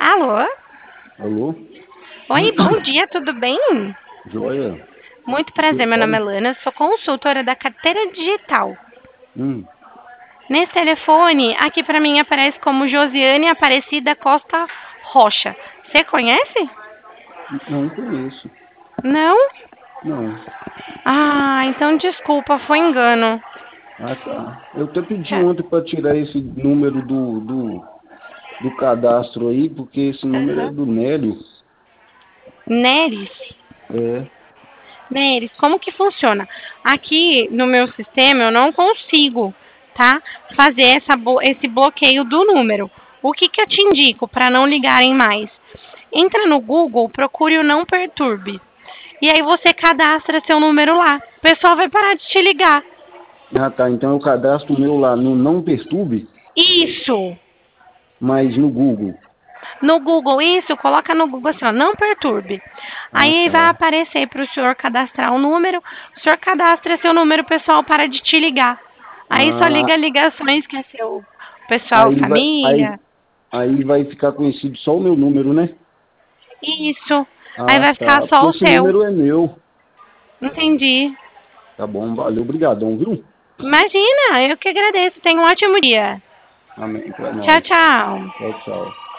Alô? Alô? Oi, bom dia, tudo bem? Joia? Muito Quem prazer, meu nome é fala? Lana, sou consultora da carteira digital. Hum, Nesse telefone, aqui pra mim aparece como Josiane Aparecida Costa Rocha. Você conhece? não conheço. Não? Não. Ah, então desculpa, foi engano. Ah, tá. Eu até pedi ontem para tirar esse número do cadastro aí, porque esse número é Aham. do Nélio. Neres? É. Neres, como que funciona? Aqui no meu sistema eu não consigo, tá? Fazer esse bloqueio do número. O que que eu te indico para não ligarem mais? Entra no Google, procure o Não Perturbe. E aí você cadastra seu número lá. O pessoal vai parar de te ligar. Ah, tá. Então eu cadastro o meu lá no Não Perturbe, Isso! mas no Google. No Google, isso, coloca no Google assim, ó, Não Perturbe. Ah, Aí vai tá. aparecer para o senhor cadastrar o número. O senhor cadastra seu número, o pessoal para de te ligar. Aí só liga Ah, ligações que é seu pessoal, aí vai, família. aí vai ficar conhecido só o meu número, né? Isso. Aí Ah, vai ficar tá. Porque só o esse seu. número é meu. Entendi. Tá bom, valeu, obrigadão, viu? Imagina, eu que agradeço. Tenha um ótimo dia. Amém, para Tchau, nós. tchau. Tchau, tchau.